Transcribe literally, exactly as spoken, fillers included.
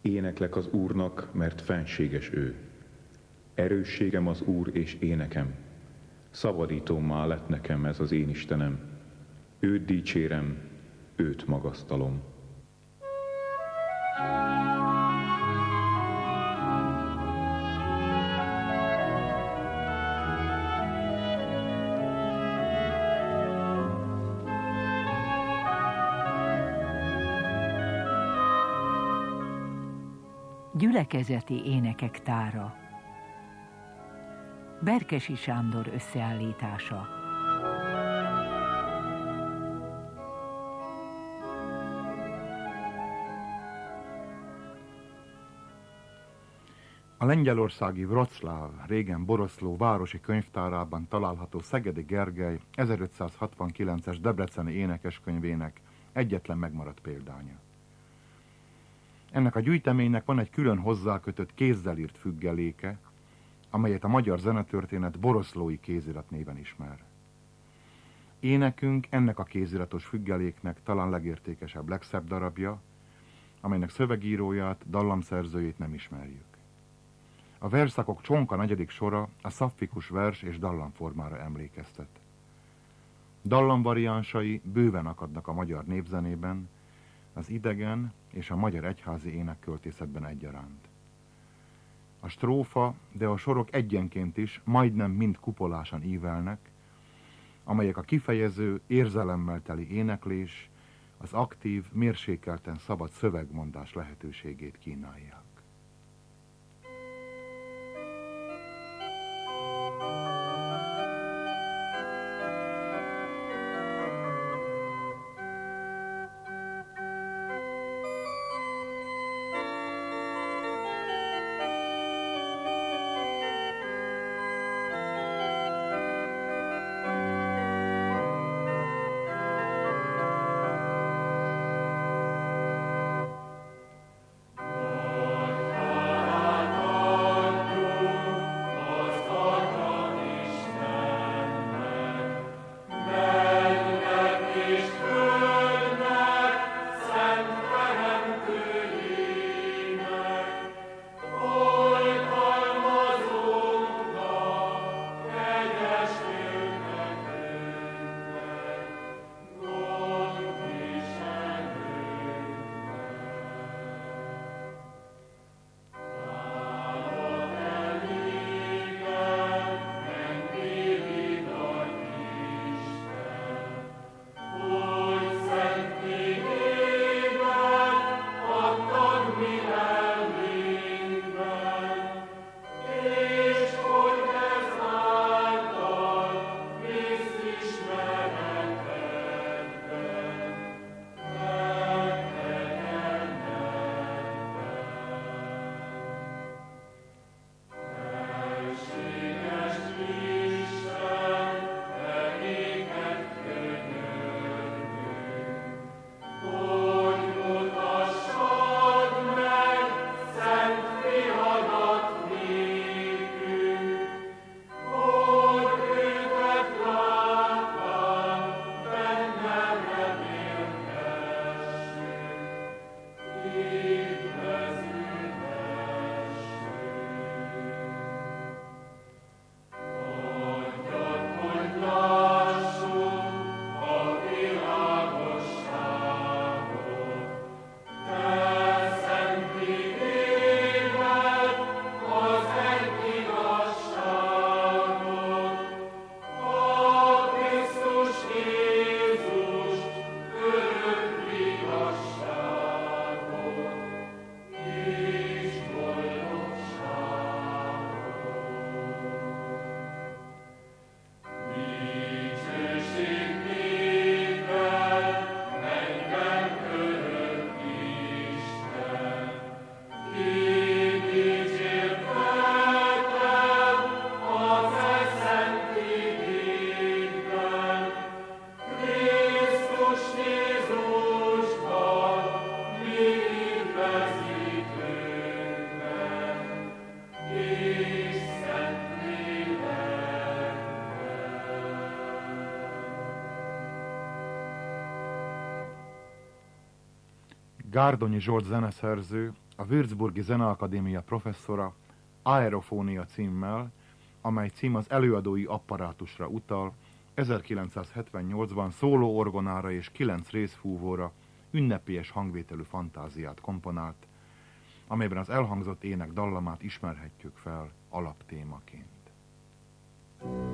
Éneklek az Úrnak, mert fenséges ő. Erősségem az Úr és énekem. Szabadítómmá lett nekem ez az én Istenem. Őt dicsérem, őt magasztalom. Gyülekezeti énekek tára. Berkesi Sándor összeállítása. A lengyelországi Wroclaw, régen Boroszló városi könyvtárában található Szegedi Gergely ezerötszázhatvankilences debreceni énekeskönyvének egyetlen megmaradt példánya. Ennek a gyűjteménynek van egy külön hozzákötött kézzel írt függeléke, amelyet a magyar zenetörténet boroszlói kézirat néven ismer. Énekünk ennek a kéziratos függeléknek talán legértékesebb, legszebb darabja, amelynek szövegíróját, dallamszerzőjét nem ismerjük. A versszakok csonka negyedik sora a szaffikus vers és dallamformára emlékeztet. Dallamvariánsai bőven akadnak a magyar népzenében, az idegen és a magyar egyházi énekköltészetben egyaránt. A strófa, de a sorok egyenként is majdnem mind kupolásan ívelnek, amelyek a kifejező, érzelemmel teli éneklés, az aktív, mérsékelten szabad szövegmondás lehetőségét kínálják. Gárdonyi Zsolt zeneszerző a Würzburgi Zeneakadémia professzora Aerofónia címmel, amely cím az előadói apparátusra utal, ezerkilencszázhetvennyolcban szóló orgonára és kilenc részfúvóra ünnepélyes hangvételű fantáziát komponált, amelyben az elhangzott ének dallamát ismerhetjük fel alaptémaként.